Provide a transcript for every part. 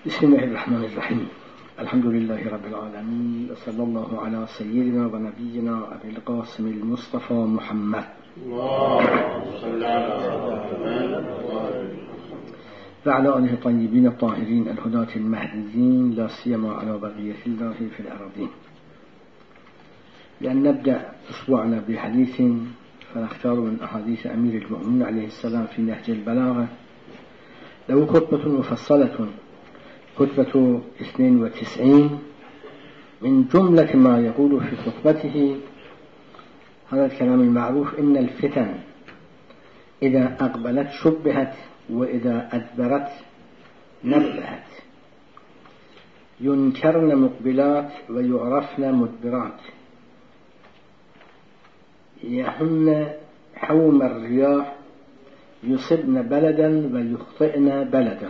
بسم الله الرحمن الرحيم. الحمد لله رب العالمين، وصلى الله على سيدنا ونبينا أبي القاسم المصطفى محمد وعلى آله الطيبين الطاهرين الهداة المهديين، لا سيما على بقية الله في الأرضين. لأن نبدأ أسبوعنا بحديث فنختار من أحاديث أمير المؤمنين عليه السلام في نهج البلاغة. له خطبة مفصلة، خطبة 92. من جملة ما يقول في خطبته هذا الكلام المعروف: إن الفتن إذا أقبلت شبهت، وإذا أدبرت نبهت، ينكرن مقبلات ويعرفن مدبرات، يحن حوم الرياح، يصبن بلدا ويخطئن بلدا.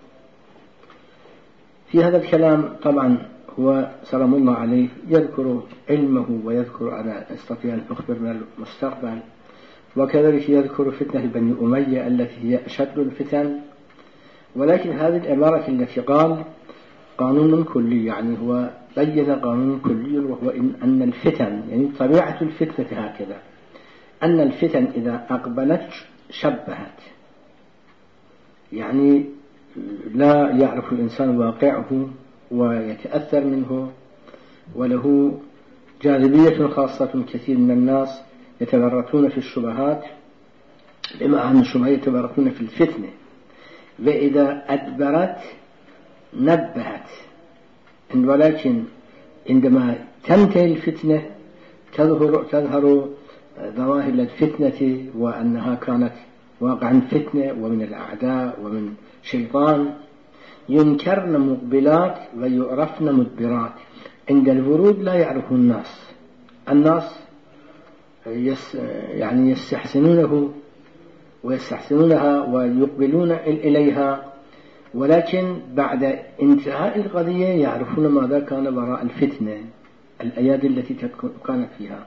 في هذا الكلام طبعا هو سلام الله عليه يذكر علمه ويذكر أنا أستطيع أن أخبر من المستقبل، وكذلك يذكر فتنة بني أمية التي هي أشد الفتن. ولكن هذه العبارة التي قال قانون كلي، يعني هو بين قانون كلي، وهو أن الفتن، يعني طبيعة الفتنة هكذا، أن الفتن إذا أقبلت شبهت، يعني لا يعرف الإنسان واقعه ويتأثر منه، وله جاذبية خاصة. كثير من الناس يتورطون في الشبهات، بما أن الشبهات يتورطون في الفتنة. وإذا أدبرت نبهت، ولكن عندما تنتهي الفتنة تظهر ظواهر الفتنة، وأنها كانت واقعا فتنة ومن الأعداء ومن شيطان. ينكرن مقبلات ويعرفن مدبرات. عند الورود لا يعرف الناس يعني يستحسنونه ويستحسنونها ويقبلون إليها، ولكن بعد انتهاء القضية يعرفون ماذا كان وراء الفتنة، الأيادي التي كانت فيها.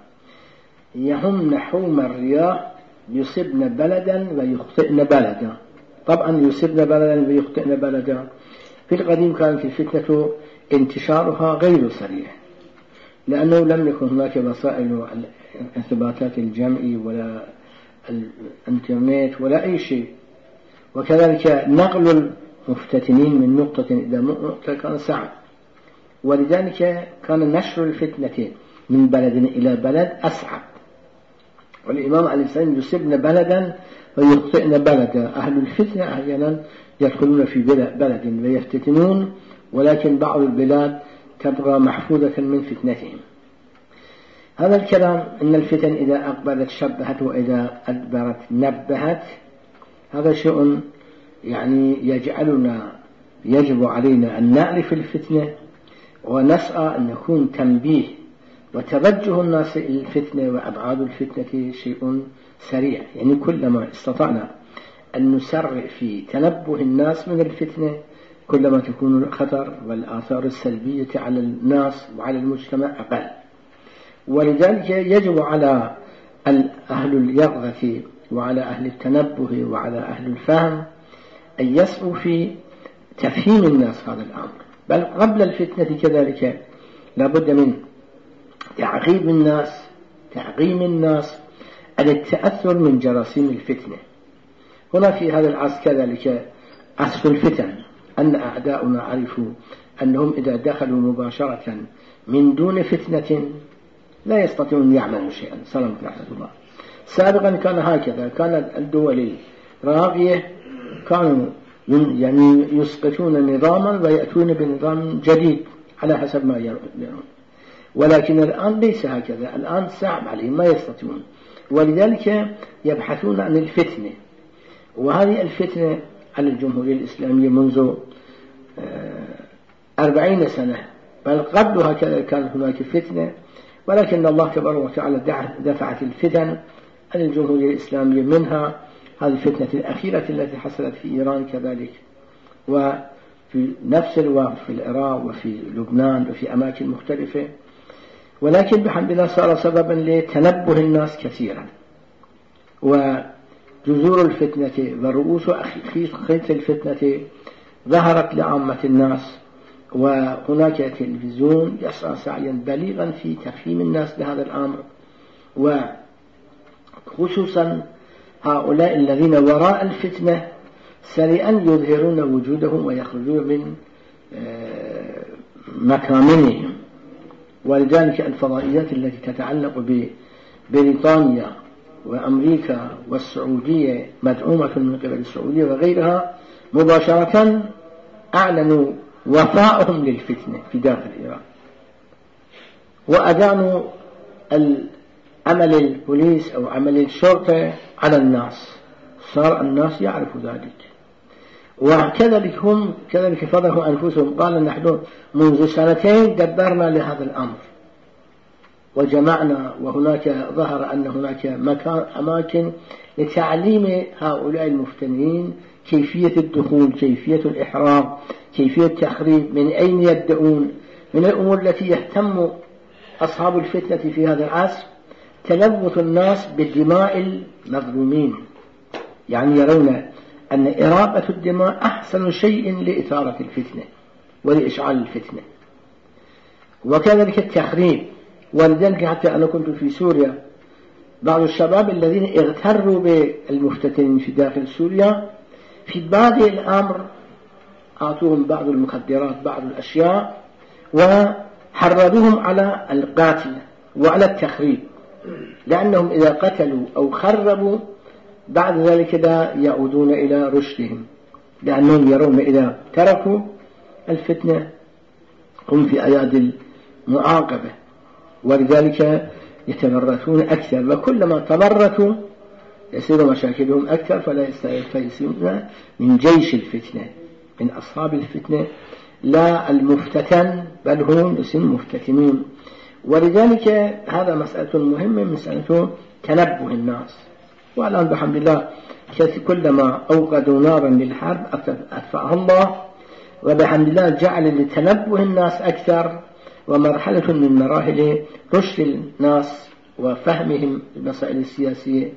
يحن حوم الرياح، يصبن بلدا ويخطئن بلدا. طبعا يصبن بلدا ويخطئن بلدا، في القديم كانت الفتنة انتشارها غير صريح، لأنه لم يكن هناك وسائل الارتباطات الجمعي ولا الانترنت ولا أي شيء، وكذلك نقل المفتتنين من نقطة إلى نقطة كان صعب، ولذلك كان نشر الفتنة من بلد إلى بلد أصعب. والإمام عليه السلام يصبن بلدا ويخطئن بلدا. أهل الفتنة أحيانا يدخلون في بلد ويفتتنون، ولكن بعض البلاد تبقى محفوظة من فتنتهم. هذا الكلام إن الفتن إذا أقبلت شبهت، وإذا أدبرت نبهت، هذا شيء يعني يجب علينا أن نعرف الفتنة، ونسعى أن يكون تنبيه وتوجه الناس إلى الفتنة وأبعاد الفتنة شيء سريع. يعني كلما استطعنا أن نسرع في تنبه الناس من الفتنة، كلما تكون الخطر والآثار السلبية على الناس وعلى المجتمع أقل. ولذلك يجب على أهل اليقظة وعلى أهل التنبه وعلى أهل الفهم أن يسعوا في تفهيم الناس هذا الأمر. بل قبل الفتنة كذلك لابد من تعقيم الناس عن التأثر من جراثيم الفتنة. هنا في هذا العصر كذلك عصر الفتن، أن أعداؤنا عرفوا أنهم إذا دخلوا مباشرة من دون فتنة لا يستطيعون أن يعملوا شيئا. سلام رحمة الله. سابقا كان هكذا، كانت الدول الراقية كانوا يعني يسقطون نظاما ويأتون بنظام جديد على حسب ما يرون، ولكن الآن ليس هكذا. الآن صعب عليهم، ما يستطيعون، ولذلك يبحثون عن الفتنة. وهذه الفتنة على الجمهورية الإسلامية منذ 40 سنة، بل قبلها كانت هناك فتنة، ولكن الله تبارك وتعالى دفعت الفتن عن الجمهورية الإسلامية. منها هذه الفتنة الأخيرة التي حصلت في إيران كذلك، وفي نفس الوقت في العراق وفي لبنان وفي أماكن مختلفة. ولكن بحمد الله صار سببا لتنبه الناس كثيرا، وجذور الفتنة ورؤوس خيط الفتنة ظهرت لعامة الناس، وهناك تلفزيون يسعى سعيا بليغا في تفهيم الناس لهذا الأمر، وخصوصا هؤلاء الذين وراء الفتنة سريعا يظهرون وجودهم ويخرجون من مكامنهم. ولذلك الفضائيات التي تتعلق ببريطانيا وأمريكا والسعودية مدعومة من قبل السعودية وغيرها مباشرة أعلنوا وفاءهم للفتنة في داخل إيران، وأدانوا عمل البوليس أو عمل الشرطة على الناس، صار الناس يعرف ذلك. وكذلك هم كذلك فضحوا أنفسهم، قال نحن منذ 2 دبرنا لهذا الأمر وجمعنا، وهناك ظهر أن هناك أماكن لتعليم هؤلاء المفتنين كيفية الدخول، كيفية الإحراق، كيفية التخريب، من أين يبدأون. من الأمور التي يهتم أصحاب الفتنة في هذا العصر تلوث الناس بدماء المظلومين، يعني يرون أن إراقة الدماء أحسن شيء لإثارة الفتنة ولإشعال الفتنة، وكذلك التخريب. ولذلك حتى أنا كنت في سوريا، بعض الشباب الذين اغتروا بالمفتتنين في داخل سوريا في بعض الأمر أعطوهم بعض المخدرات، بعض الأشياء، وحرضوهم على القتل وعلى التخريب، لأنهم إذا قتلوا أو خربوا بعد ذلك لا يعودون إلى رشدهم، لأنهم يرون إذا تركوا الفتنة هم في أيادي المعاقبة، ولذلك يتمرسون أكثر، وكلما تمرسوا يصير مشاكلهم أكثر، فلا يستيئسون من جيش الفتنة، من أصحاب الفتنة، لا المفتتن بل هم اسم مفتتنون. ولذلك هذا مسألة مهمة، مسألة تنبه الناس. والآن بحمد الله كلما أوقدوا نارا للحرب أطفأها الله، وبحمد الله جعل لتنبه الناس أكثر، ومرحلة من مراحل رشد الناس وفهمهم المسائل السياسية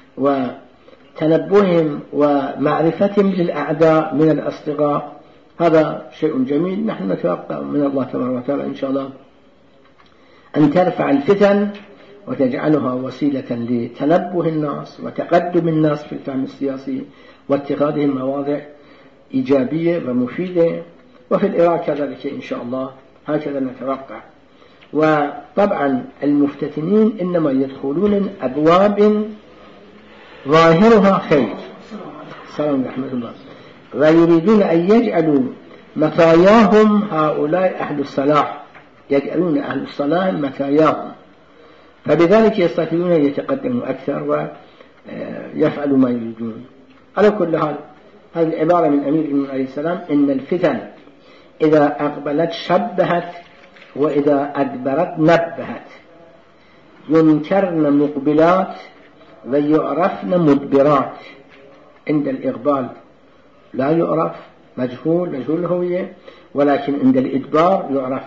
وتنبههم ومعرفتهم للأعداء من الأصدقاء. هذا شيء جميل. نحن نتوقع من الله تبارك وتعالى إن شاء الله أن ترفع الفتن وتجعلها وسيلة لتنبه الناس وتقدم الناس في الفهم السياسي واتخاذهم مواضع إيجابية ومفيدة، وفي العراق كذلك إن شاء الله هكذا نتوقع. وطبعا المفتتنين إنما يدخلون من أبواب ظاهرها خير، سلام رحمة الله، ويريدون أن يجعلوا مطاياهم هؤلاء أهل الصلاح، يجعلون أهل الصلاح مطاياهم، فبذلك يستطيعون أن يتقدموا أكثر ويفعلوا ما يريدون. على كل حال هذه العبارة من أمير المؤمنين عليه السلام: إن الفتن إذا أقبلت شبهت وإذا أدبرت نبهت، ينكرن مقبلات ويعرفن مدبرات. عند الإقبال لا يعرف، مجهول الهوية، ولكن عند الإدبار يعرف.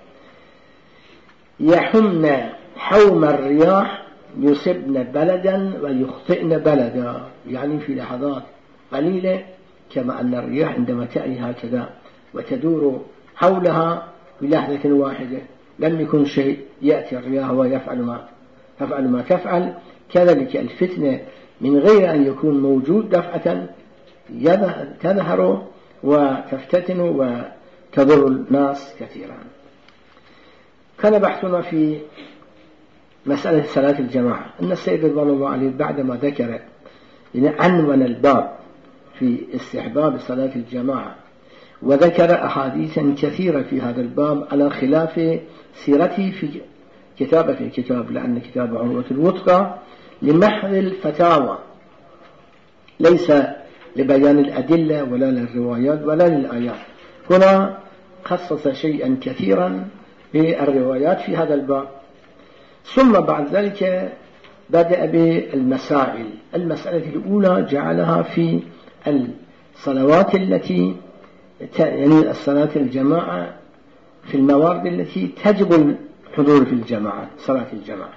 يحمن حوم الرياح يصبن بلدا ويخطئن بلدا، يعني في لحظات قليلة كما أن الرياح عندما تأتي هكذا وتدور حولها بلحظة واحدة لم يكن شيء، يأتي الرياح ويفعل ما تفعل. كذلك الفتنة من غير أن يكون موجود دفعة تظهر وتفتتن وتضر الناس كثيرا. كان بحثنا في مسألة صلاة الجماعة أن السيد رضوان الله عليه بعدما ذكر عنوان الباب في استحباب صلاة الجماعة وذكر أحاديثا كثيرة في هذا الباب على خلاف سيرته في كتابة الكتاب، لأن كتاب عروة الوثقى لمحض الفتاوى ليس لبيان الأدلة ولا للروايات ولا للآيات. هنا خصص شيئا كثيرا بالروايات في هذا الباب. ثم بعد ذلك بدأ بالمسائل. المسألة الأولى جعلها في الصلوات التي يعني الصلاة الجماعة في الموارد التي تجب الحضور في الجماعة، صلاة الجماعة.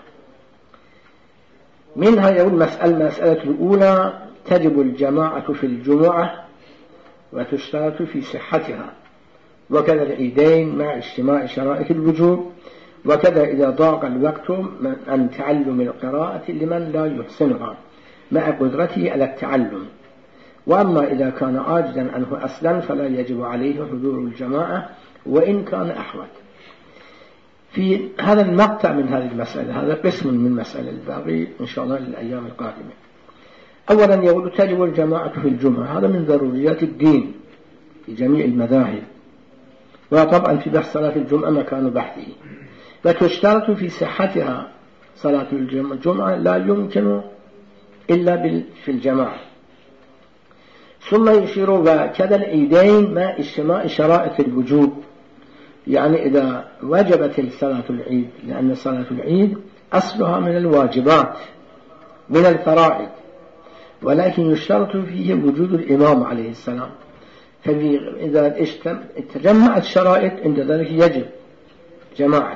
منها يقول المسألة الأولى: تجب الجماعة في الجمعة وتشترط في صحتها، وكذا العيدين مع اجتماع شرائط الوجوب، وكذا إذا ضاق الوقت عن تعلم القراءة لمن لا يحسنها مع قدرته على التعلم. وأما إذا كان عاجزا عنه أصلا فلا يجب عليه حضور الجماعة وإن كان أحوط. في هذا المقطع من هذه المسألة، هذا قسم من مسألة الباقي إن شاء الله للأيام القادمة. أولا يقول تجب الجماعة في الجمعة، هذا من ضروريات الدين في جميع المذاهب، وطبعا في بحث صلاة الجمعة مكان بحثه. وتشترط في صحتها صلاة الجمعة لا يمكن إلا في الجماعة. ثم يشير وكذا العيدين مع اجتماع شرائط الوجوب، يعني إذا وجبت صلاة العيد، لأن صلاة العيد أصلها من الواجبات من الفرائض، ولكن يشترط فيه وجود الإمام عليه السلام، فإذا تجمعت الشرائط عند ذلك يجب جماعة.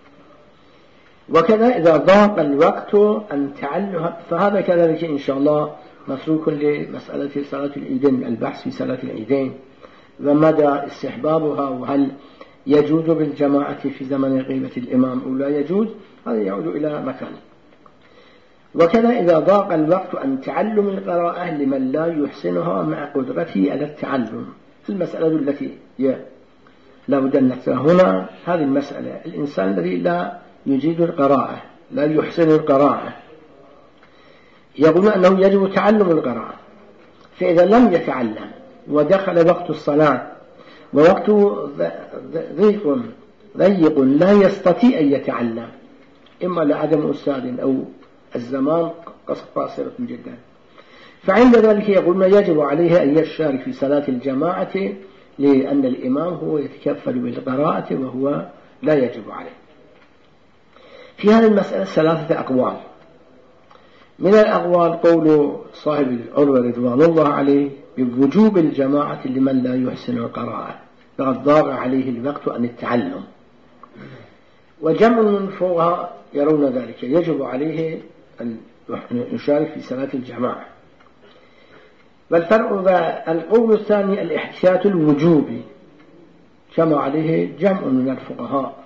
وكذا إذا ضاق الوقت أن تعلها، فهذا كذلك إن شاء الله مسلوك لمسألة صلاة العيدين، البحث في صلاة العيدين ومدى استحبابها، وهل يجوز بالجماعة في زمن غيبة الإمام أو لا يجوز، هذا يعود إلى مكانه. وكذا إذا ضاق الوقت عن تعلم القراءة لمن لا يحسنها مع قدرته على التعلم. المسألة التي لا بد أن نحسنها هنا هذه المسألة، الإنسان الذي لا يجيد القراءة، لا يحسن القراءة، يقول أنه يجب تعلم القراءة، فإذا لم يتعلم ودخل وقت الصلاة ووقت ضيق لا يستطيع أن يتعلم، إما لعدم أستاذ أو الزمان قصيرة جدا، فعند ذلك يقول ما يجب عليه أن يشارك في صلاة الجماعة، لأن الإمام هو يتكفل بالقراءة وهو لا يجب عليه. في هذه المسألة ثلاثة أقوال. من الأقوال قول صاحب العروة رضوان الله عليه بوجوب الجماعة لمن لا يحسن القراءة فقد ضاق عليه الوقت عن التعلم، وجمع من فوقها يرون ذلك يجب عليه أن يشارك في صلاة الجماعة. والفرع القول الثاني الاحتياط الوجوبي، كما عليه جمع من الفقهاء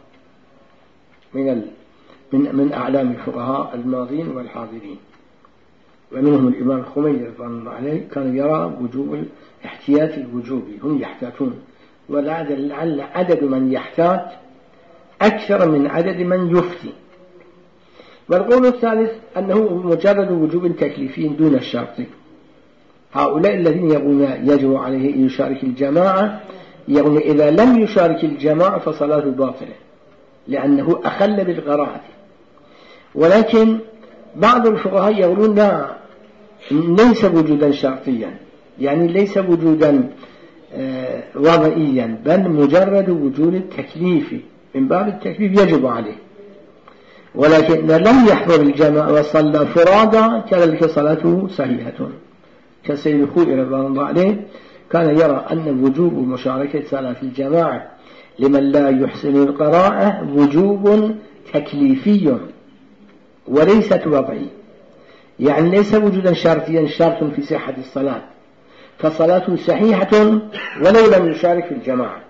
من أعلام الفقهاء الماضين والحاضرين، ومنهم الإمام الخميني رضوان الله عليه كان يرى وجوب الاحتياط الوجوبي، هم يحتاطون، ولعل عدد من يحتاط أكثر من عدد من يفتي. والقول الثالث أنه مجرد وجوب تكليفي دون الشرط. هؤلاء الذين يقولون يجب عليه أن يشارك الجماعة يقولون إذا لم يشارك الجماعة فصلاة باطلة لأنه أخل بالقراءة. ولكن بعض الفقهاء يقولون لا، ليس وجودا شرطيا، يعني ليس وجودا وضعيا، بل مجرد وجود التكليف، من باب التكليف يجب عليه. ولكن لم يحضر الجماعة وصلى فرادا كذلك صلاته صحيحة. كسيد الخوئي رضوان الله عليه كان يرى أن وجوب مشاركة صلاة الجماعة لمن لا يحسن القراءة وجوب تكليفي وليست وضعي، يعني ليس وجودا شرطيا شرط في صحة الصلاة، فصلاته صحيحة ولو لم يشارك في الجماعة.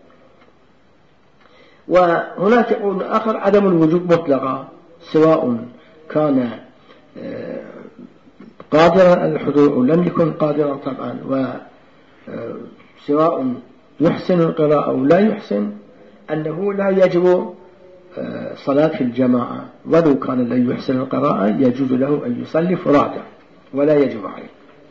وهناك قول آخر عدم الوجوب مطلقا، سواء كان قادرا على الحضور أو لم يكن قادرا طبعا، وسواء يحسن القراءة أو لا يحسن، أنه لا يجب صلاة في الجماعة، ولو كان لا يحسن القراءة يجوز له أن يصلي فرادا ولا يجب عليه.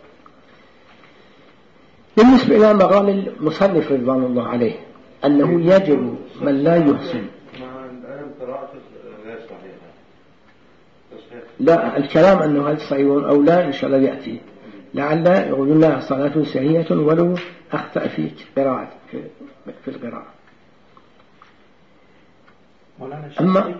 بالنسبة إلى مقال المصنف رضوان الله عليه أنه يجب من لا يحسن، لا الكلام أنه هل صحيح أو لا إن شاء الله يأتي، لعل يقولون لا صلاته صحيحة ولو أخطأ في قراءة في القراءة. أما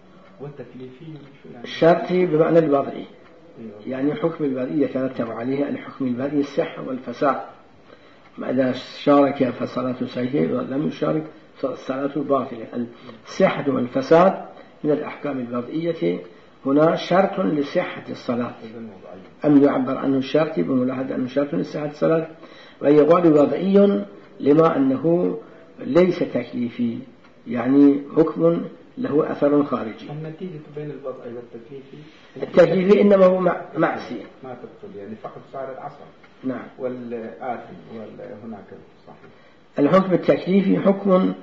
الشرطي بمعنى الوضعي، يعني حكم الوضعي يترتب عليه الحكم الوضعي الصحة والفساد، إذا شارك فصلاته صحيحة ولم يشارك صلاته باطلة. الصحة والفساد من الأحكام الوضعية، هنا شرط لصحة الصلاة، أم يعبر عنه الشرط بملاحظة أنه شرط لصحة الصلاة، ويقال وضعي لما أنه ليس تكليفي، يعني حكم له أثر خارجي. النتيجة بين الوضعي والتكليفي، التكليفي إنما هو معصية ما تدخل، يعني فقط صار العصر. نعم. والآثم هناك صحيح. الحكم التكليفي حكم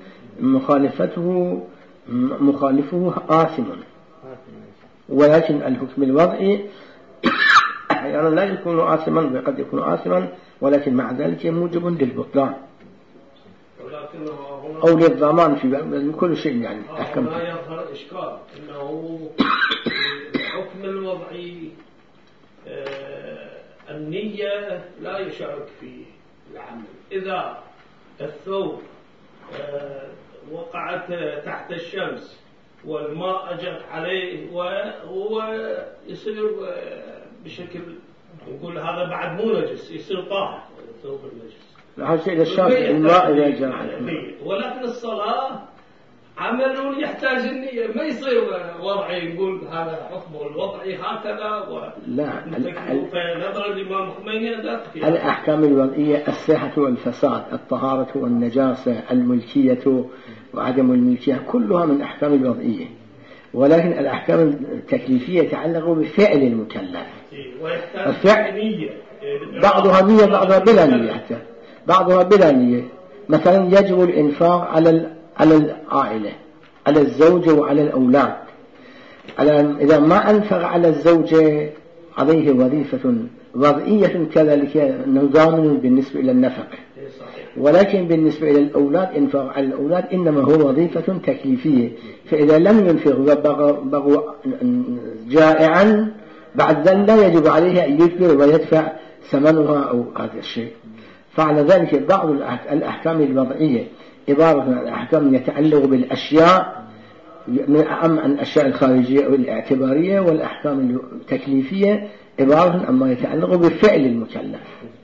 مخالفه آثم، ولكن الحكم الوضعي أحيانا لا يكون آثما وقد يكون آثما، ولكن مع ذلك موجب للبطلان أو للضمان في كل شيء. يعني أحكام لا يظهر إشكال أنه الحكم الوضعي النية لا يشارك في العمل. إذا الثوب وقعت تحت الشمس والماء أجت عليه وهو يصير بشكل نقول هذا بعد مو نجس، يصير طاهر الثوب النجس. هذا شيء للشافعي الماء إذا جاء. ولكن الصلاة عمل يحتاج النية، ما يصير وضعي نقول هذا حكمه الوضعي هكذا لا. فنظر الإمام خميني الأحكام الوضعية الصحة والفساد، الطهارة والنجاسة، الملكية وعدم الملكية، كلها من أحكام الوضعية، ولكن الأحكام التكليفية يتعلق بفعل المكلف. الفعل بعضها نية بعضها بلا نية، حتى بعضها بلا نية. مثلا يجب الإنفاق على العائلة، على الزوجة وعلى الأولاد. إذا ما أنفق على الزوجة عليه وظيفة وضعية كذلك أنه ضامن بالنسبة إلى النفقة، ولكن بالنسبة إلى الأولاد إنفاق على الأولاد إنما هو وظيفة تكليفية، فإذا لم ينفق وبقوا جائعا بعد ذلك لا يجب عليه أن يجبر ويدفع ثمنها أو هذا الشيء. فعلى ذلك بعض الأحكام الوضعية عبارة عن أحكام يتعلق بالأشياء عن الأشياء الخارجية أو الاعتبارية، والأحكام التكليفية عبارة عن ما يتعلق بفعل المكلف.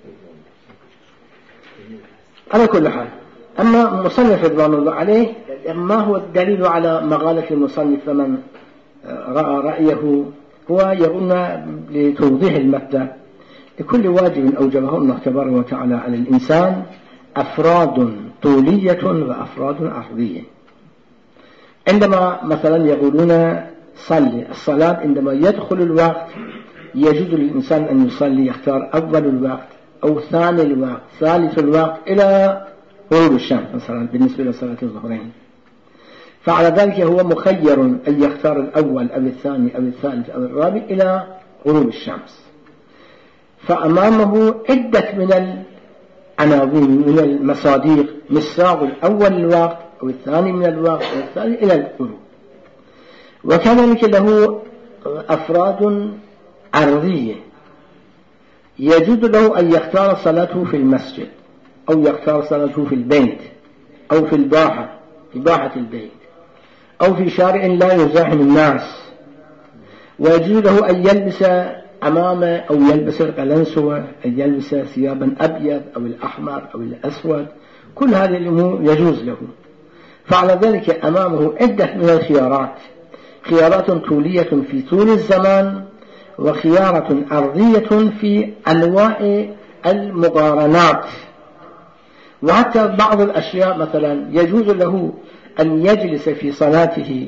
على كل حال، أما مصنف رضوان الله عليه ما هو الدليل على مقالة المصنف فمن رأى رأيه؟ هو يقولنا لتوضيح المبدأ لكل واجب أوجبه الله تبارك وتعالى على الإنسان أفراد طولية وأفراد عرضية. عندما مثلا يقولون صلي، الصلاة عندما يدخل الوقت يجوز للإنسان أن يصلي، يختار أول الوقت أو ثاني الوقت ثالث الوقت إلى غروب الشمس مثلا بالنسبة لصلاة الظهرين. فعلى ذلك هو مخير أن يختار الأول أو الثاني أو الثالث أو الرابع إلى غروب الشمس. فأمامه عدة من العناوين من المصادق، مصداق الأول الوقت أو الثاني من الوقت أو الثالث إلى الغروب. وكذلك له أفراد عرضية، يجوز له أن يختار صلاته في المسجد أو يختار صلاته في البيت أو في باحة البيت أو في شارع لا يزاحم الناس، ويجوز له أن يلبس أمامه أو يلبس القلنسوة، أن يلبس ثيابا أبيض أو الأحمر أو الأسود، كل هذه الأمور يجوز له. فعلى ذلك أمامه عدة من الخيارات، خيارات طولية في طول الزمان، وخيارة أرضية في أنواع المقارنات. وحتى بعض الأشياء مثلا يجوز له أن يجلس في صلاته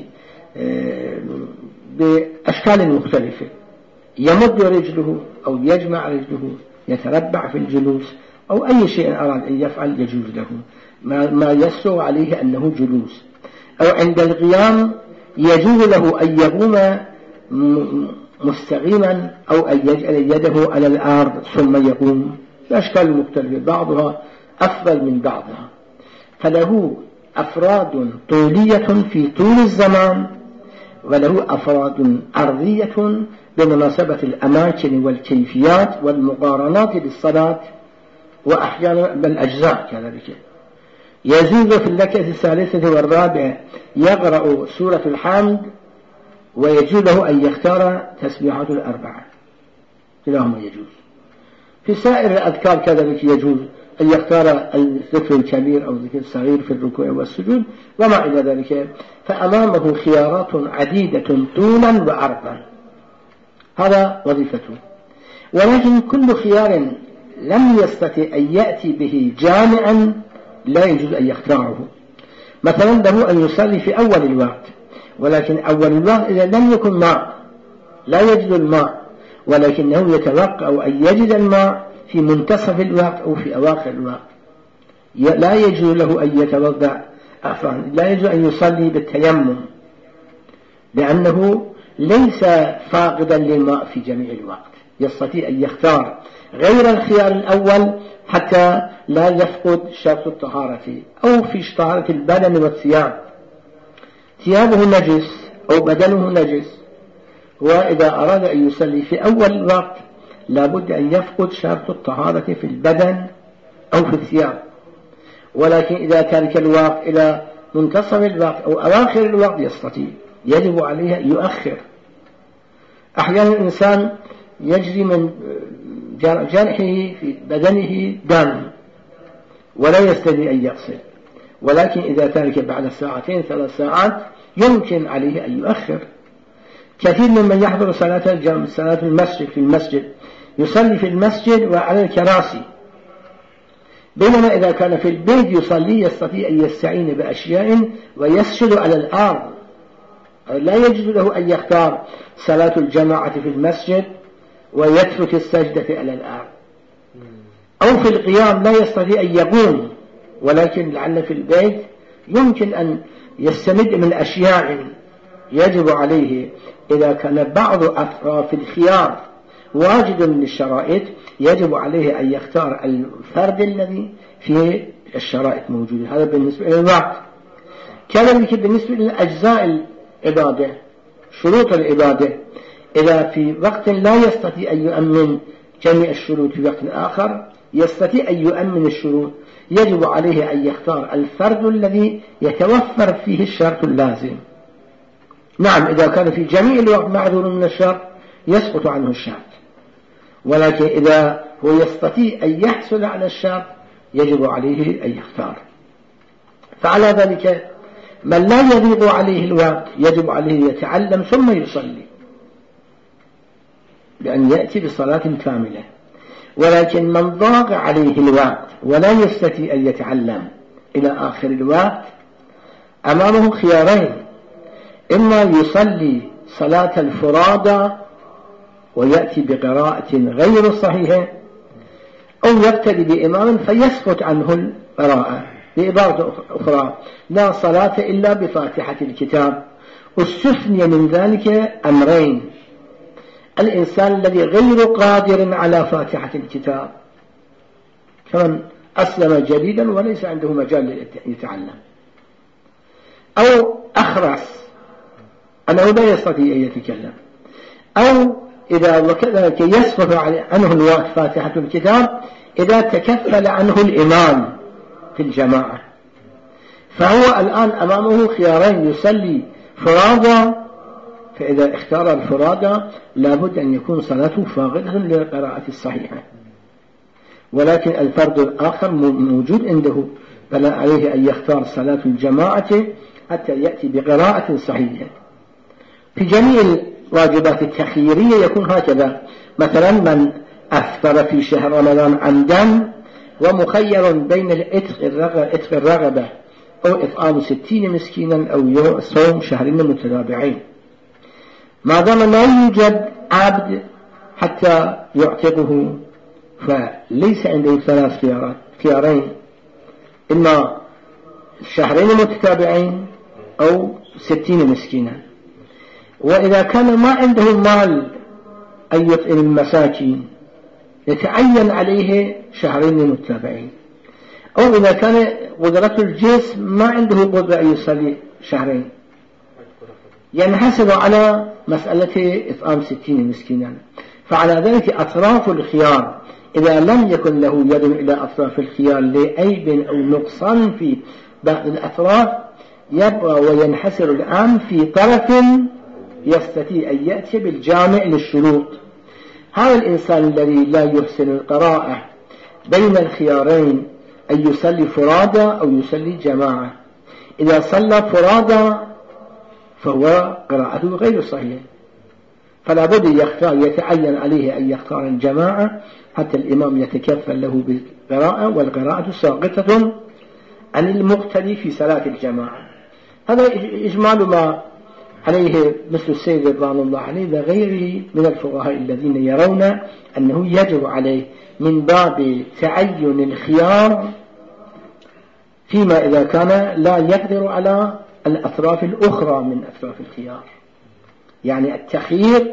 بأشكال مختلفة، يمد رجله أو يجمع رجله، يتربع في الجلوس أو أي شيء أراد أن يفعل يجوز له ما يسر عليه أنه جلوس. أو عند القيام يجوز له أن يقوم مستقيما أو أن يجعل يده على الأرض ثم يقوم، بأشكال مختلفة بعضها أفضل من بعضها. فله أفراد طولية في طول الزمان، وله أفراد أرضية بمناسبة الأماكن والكيفيات والمقارنات بالصلاة، وأحيانا بالأجزاء كذلك. يجوز في الركعة الثالثة والرابعة يقرأ سورة الحمد، ويجوز له أن يختار تسبيحات الأربعة، كلاهما يجوز. في سائر الأذكار كذلك يجوز أن يختار الذكر الكبير أو الذكر الصغير في الركوع والسجود وما إلى ذلك. فأمامه خيارات عديدة طولا وعرضا. هذا وظيفته. ولكن كل خيار لم يستطع أن يأتي به جامعا لا يجوز أن يختاره. مثلا له أن يصلي في أول الوقت، ولكن أول الوقت إذا لم يكن ماء لا يجد الماء، ولكنه يتوقع أن يجد الماء في منتصف الوقت أو في أواخر الوقت، لا يجوز له أن يتوضأ، لا يجوز أن يصلي بالتيمم، لأنه ليس فاقدا للماء في جميع الوقت، يستطيع أن يختار غير الخيار الأول حتى لا يفقد شرط الطهارة، أو في طهارة البدن والثياب، ثيابه نجس أو بدنه نجس، وإذا أراد أن يصلي في أول الوقت لابد أن يفقد شرط الطهارة في البدن أو في الثياب. ولكن إذا ترك الوقت إلى منتصف الوقت أو أواخر الوقت يستطيع، يجب عليه أن يؤخر. أحيانا الإنسان يجري من جرحه في بدنه دم ولا يستطيع أن يغسل، ولكن إذا ترك بعد ساعتين 3 ساعات يمكن عليه أن يؤخر. كثير ممن يحضر صلاة الجمع، صلاة المسجد في المسجد، يصلي في المسجد وعلى الكراسي، بينما إذا كان في البيت يصلي يستطيع أن يستعين بأشياء ويسجد على الأرض، لا يجوز له أن يختار صلاة الجماعة في المسجد ويترك السجدة على الأرض. أو في القيام لا يستطيع أن يقوم، ولكن لعل في البيت يمكن أن يستمد من أشياء. يجب عليه إذا كان بعض أطراف الخيار واجد من الشرائط يجب عليه أن يختار الفرد الذي فيه الشرائط موجودة. هذا بالنسبة إلى الوقت. كذلك بالنسبة لأجزاء العبادة، شروط العبادة، إذا في وقت لا يستطيع أن يؤمن جميع الشروط، في وقت آخر يستطيع أن يؤمن الشروط، يجب عليه أن يختار الفرد الذي يتوفر فيه الشرط اللازم. نعم، إذا كان في جميع الوقت معذور من الشرط يسقط عنه الشرط، ولكن إذا هو يستطيع أن يحصل على الشرط يجب عليه أن يختار. فعلى ذلك من لا يضيق عليه الوقت يجب عليه يتعلم ثم يصلي، بأن يأتي بصلاة كاملة. ولكن من ضاق عليه الوقت ولا يستطيع أن يتعلم إلى آخر الوقت أمامه خيارين: إما يصلي صلاة الفرادى ويأتي بقراءة غير صحيحة، أو يقتدي بإمام فيسقط عنه القراءة. بعبارة أخرى: لا صلاة إلا بفاتحة الكتاب. واستثني من ذلك أمرين: الإنسان الذي غير قادر على فاتحة الكتاب، كمن أسلم جديدا وليس عنده مجال يتعلم، أو أخرس أنه لا يستطيع أن يتكلم، أو إذا وكذلك يسقط عنه الوقت فاتحة الكتاب إذا تكفل عنه الإمام في الجماعة. فهو الآن أمامه خيارين: يصلي فرادى، فإذا اختار الفرادى لابد أن يكون صلاته فاقدة للقراءة الصحيحة، ولكن الفرد الآخر موجود عنده، فلا عليه أن يختار صلاة الجماعة حتى يأتي بقراءة صحيحة. في جميع الواجبات التخييرية يكون هكذا. مثلا من أفطر في شهر رمضان عمدا ومخير بين إتق الرغبة أو إطعام 60 مسكينا أو صوم شهرين متتابعين، ما دام لا يوجد عبد حتى يعتقه فليس عنده 3 خيارين: إما شهرين متتابعين أو 60 مسكينا. وإذا كان ما عنده مال أن يطعم المساكين يتعين عليه 2 متتابعين، أو إذا كان قدرة الجسم ما عنده قدرة أن يصلي 2 ينحسب على مسألة إطعام 60 مسكينا. فعلى ذلك أطراف الخيار إذا لم يكن له يد إلى أطراف الخيار لعيب أو نقصان في بعض الأطراف يبقى وينحسر الآن في طرف يستطيع أن يأتي بالجامع للشروط. هذا الإنسان الذي لا يحسن القراءة بين الخيارين أن يصلي فرادى أو يصلي جماعة، إذا صلى فرادى فهو قراءته غير صحيح، فلا بد يتعين عليه أن يختار الجماعة حتى الإمام يتكفل له بالقراءة، والقراءة ساقطة عن المقتدي في صلاة الجماعة. هذا إجمال ما عليه مثل السيد رضوان الله عليه وغيره من الفقهاء الذين يرون أنه يجب عليه من باب تعين الخيار فيما إذا كان لا يقدر على الأطراف الأخرى من أطراف الخيار. يعني التخيير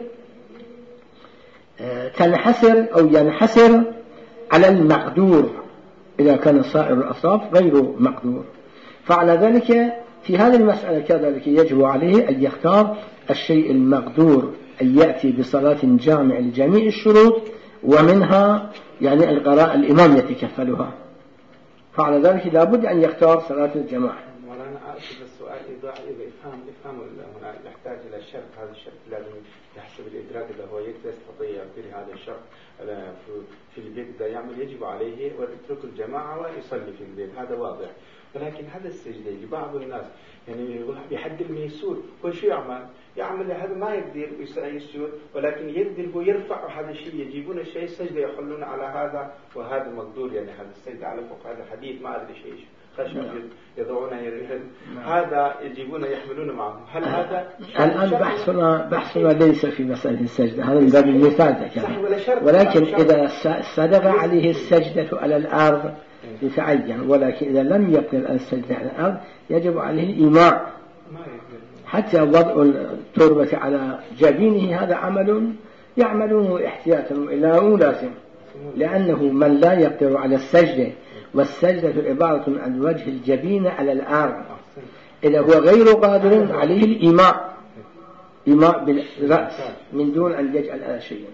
تنحسر أو ينحسر على المقدور إذا كان سائر الأطراف غير مقدور. فعلى ذلك في هذه المسألة كذلك يجب عليه أن يختار الشيء المقدور، أن يأتي بصلاة جامعة لجميع الشروط، ومنها يعني القراءة الإمام يتكفلها. فعلى ذلك لا بد أن يختار صلاة الجماعة. مولانا أقصد السؤال إفهام يحتاج إلى الشرط. هذا الشرط لازم يحسب الإدراك اللي هو يستطيع يقدر هذا الشرط في البيت ده يعمل، يجب عليه ويترك الجماعة ويصلي في البيت، هذا واضح. ولكن هذا السجدة لبعض الناس يعني بحد الميسور هو شو يعمل هذا ما يقدر يسجد، ولكن يقدر هو يرفع هذا الشيء، يجيبون الشيء السجدة يحلون على هذا، وهذا مقدور يعني هذا السجدة على فوق هذا حديث ما أدري شيء خشب يضعونه هذا يجيبون يحملون معهم. هل هذا الآن بحثنا ليس في مسألة السجدة، هذا من باب المثال، ولكن إذا صدق عليه السجدة على الأرض يتعين، ولكن إذا لم يقدر على السجدة على الأرض يجب عليه الإيماء حتى وضع التربة على جبينه. هذا عمل يعملونه احتياطا وإلا لازم، لأنه من لا يقدر على السجدة، والسجدة عبارة عن وجه الجبين على الأرض، إذا هو غير قادر عليه الإيماء، إيماء بالرأس من دون أن يجعل على شيء.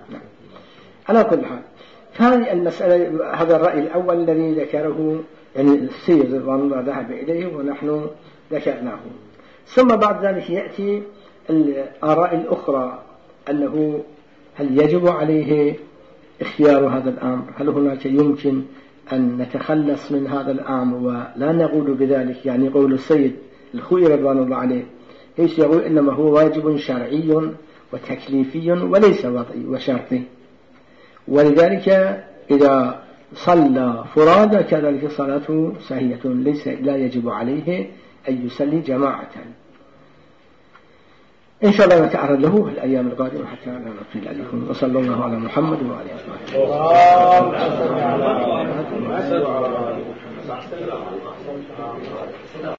على كل حال هذه المسألة، هذا الرأي الأول الذي ذكره يعني السيد رضوان الله ذهب إليه ونحن ذكرناه. ثم بعد ذلك يأتي الآراء الأخرى، أنه هل يجب عليه اختيار هذا الأمر؟ هل هناك يمكن أن نتخلص من هذا الأمر ولا نقول بذلك؟ يعني قول السيد الخوئي رضوان الله عليه ليس يقول إنما هو واجب شرعي وتكليفي وليس وضعي وشرطي، ولذلك إذا صلى فرادى كذلك صلاته صحيحة، ليس لا يجب عليه أن يصلي جماعة. إن شاء الله نتعرض له الأيام القادمة حتى لا نطيل عليكم. وصلى الله على محمد وعلى آله وصحبه.